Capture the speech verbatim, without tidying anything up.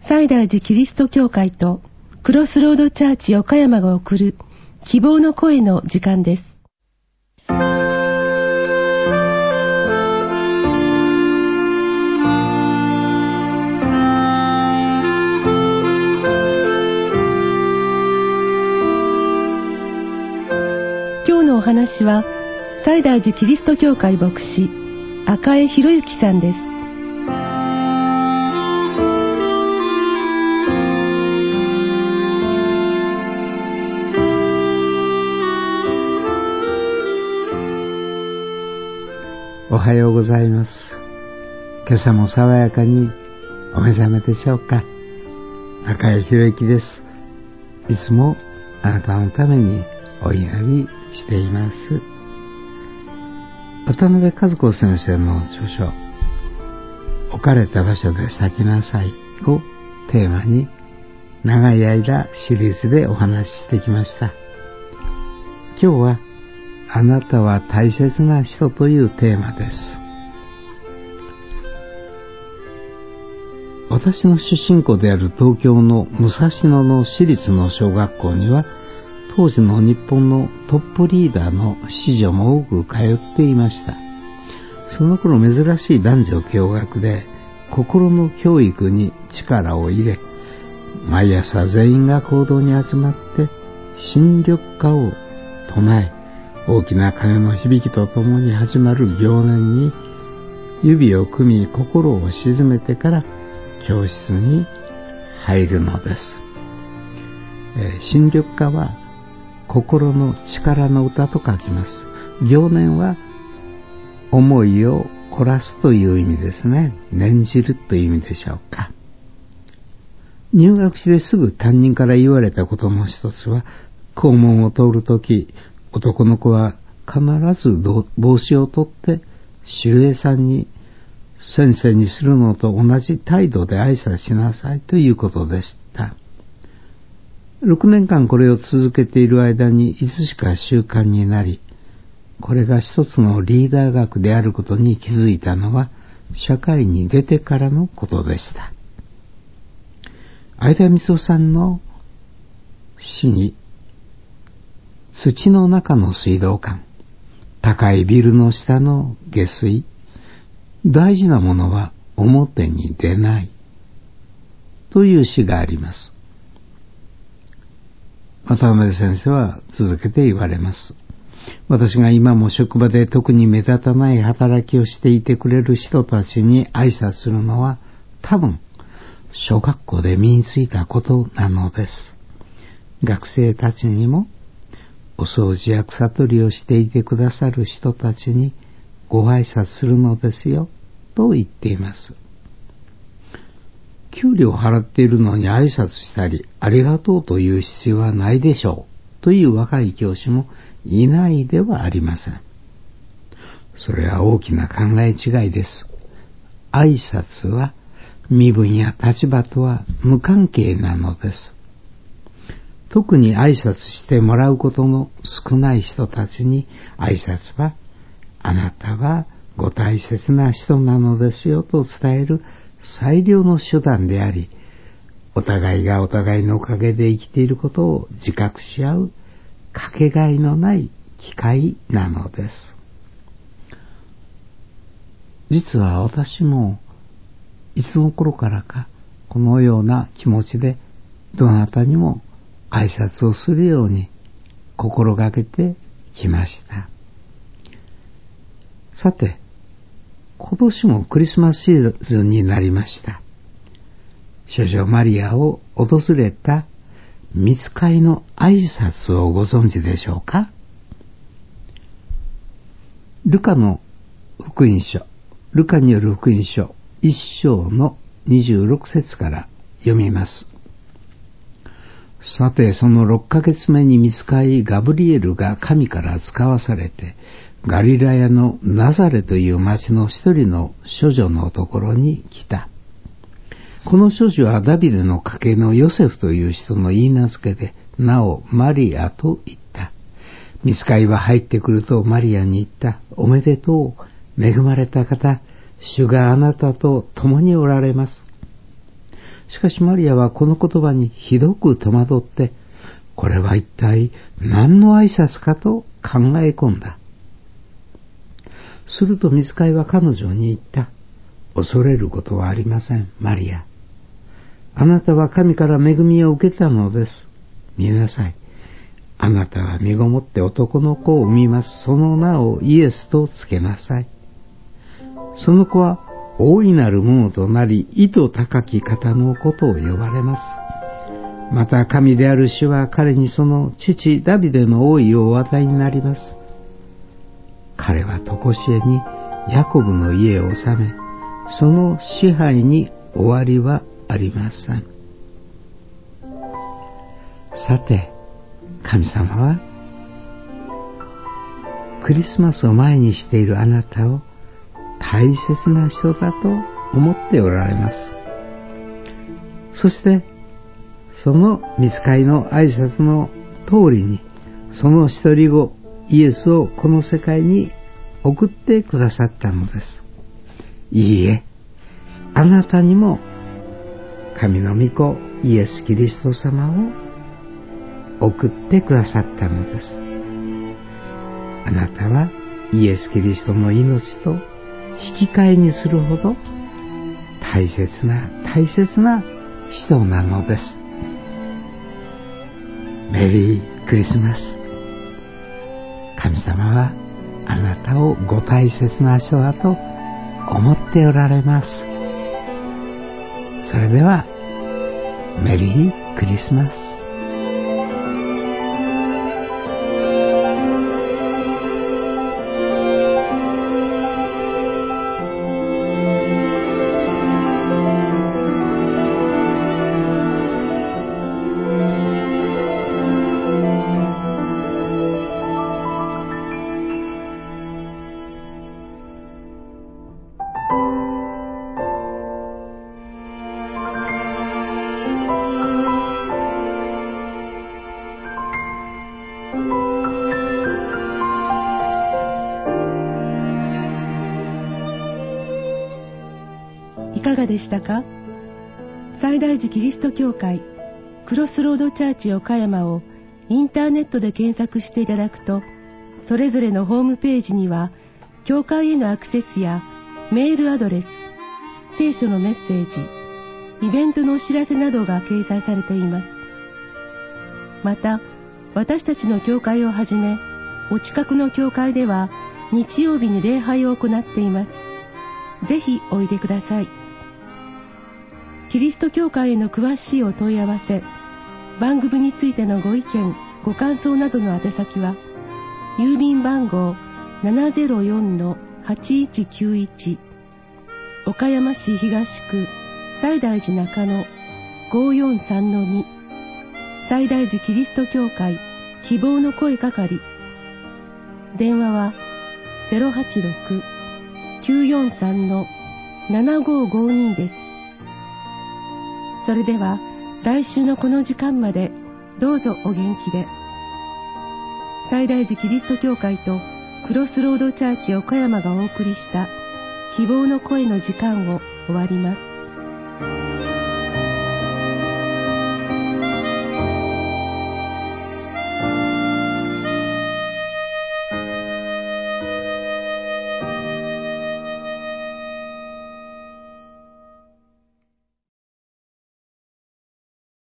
西大寺キリスト教会とクロスロードチャーチ岡山が送る希望の声の時間です。今日のお話は西大寺キリスト教会牧師赤江博之さんです。 おはようございます。今朝も爽やかにお目覚めでしょうか。赤江博之です。いつもあなたのためにお祈りしています。渡辺和子先生の著書置かれた場所で咲きなさいをテーマに長い間シリーズでお話ししてきました。今日はあなたは大切な人というテーマです。私の出身校である東京の武蔵野の私立の小学校には当時の日本のトップリーダーの子女も多く通っていました。その頃珍しい男女共学で心の教育に力を入れ、毎朝全員が講堂に集まって新緑歌を唱え、大きな鐘の響きとともに始まる行念に指を組み心を静めてから教室に入るのです。えー、新緑歌は心の力の歌と書きます。行念は思いを凝らすという意味ですね。念じるという意味でしょうか。入学してすぐ担任から言われたことの一つは、校門を通るとき男の子は必ず帽子を取って守衛さんに先生にするのと同じ態度で挨拶しなさいということでした。ろくねんかんこれを続けている間にいつしか習慣になり、これが一つのリーダー学であることに気づいたのは社会に出てからのことでした。相田みつをさんの詩に、土の中の水道管、高いビルの下の下水、大事なものは表に出ないという詩があります。渡辺先生は続けて言われます。私が今も職場で特に目立たない働きをしていてくれる人たちに挨拶するのは多分小学校で身についたことなのです。学生たちにもお掃除や草取りをしていてくださる人たちにご挨拶するのですよと言っています。給料を払っているのに挨拶したりありがとうという必要はないでしょうという若い教師もいないではありません。それは大きな考え違いです。挨拶は身分や立場とは無関係なのです。特に挨拶してもらうことの少ない人たちに挨拶はあなたはご大切な人なのですよと伝える最良の手段であり、お互いがお互いのおかげで生きていることを自覚し合うかけがえのない機会なのです。実は私もいつの頃からかこのような気持ちでどなたにも挨拶をするように心がけてきました。さて、今年もクリスマスシーズンになりました。少女マリアを訪れた御使いの挨拶をご存知でしょうか。ルカの福音書、ルカによる福音書一章のにじゅうろく節から読みます。さて、そのろっかげつめに御使いガブリエルが神から使わされて、ガリラヤのナザレという町の一人の処女のところに来た。この処女はダビデの家系のヨセフという人の言い名付けで、なおマリアと言った。御使いは入ってくるとマリアに言った。おめでとう、恵まれた方、主があなたと共におられます。 しかしマリアはこの言葉にひどく戸惑って、これは一体何の挨拶かと考え込んだ。すると御使いは彼女に言った。恐れることはありません、マリア。あなたは神から恵みを受けたのです。見なさい。あなたは身ごもって男の子を産みます。その名をイエスとつけなさい。その子は大いなるものとなり、意図高き方のことを呼ばれます。また神である主は彼にその父ダビデの王位をお与えになります。彼は常しえにヤコブの家を治め、その支配に終わりはありません。さて、神様はクリスマスを前にしているあなたを大切な人だと思っておられます。そしてその御使いの挨拶の通りに、その一人子イエスをこの世界に送ってくださったのです。いいえ、あなたにも神の御子イエス・キリスト様を送ってくださったのです。あなたはイエス・キリストの命と引き換えにするほど大切な大切な人なのです。メリークリスマス。神様はあなたをご大切な人だと思っておられます。それではメリークリスマス。 いかがでしたか？西大寺キリスト教会クロスロードチャーチ岡山をインターネットで検索していただくと、それぞれのホームページには教会へのアクセスやメールアドレス、聖書のメッセージ、イベントのお知らせなどが掲載されています。また、私たちの教会をはじめ、お近くの教会では日曜日に礼拝を行っています。ぜひおいでください。キリスト教会への詳しいお問い合わせ、番組についてのご意見、ご感想などの宛先は、郵便番号 ななぜろよんのはちいちきゅういち、岡山市東区西大寺中野 ごよんさんのに、西大寺キリスト教会希望の声係。電話は ゼロはちろく きゅうよんさんのななごごに です。それでは来週のこの時間までどうぞお元気で。西大寺キリスト教会とクロスロードチャーチ岡山がお送りした希望の声の時間を終わります。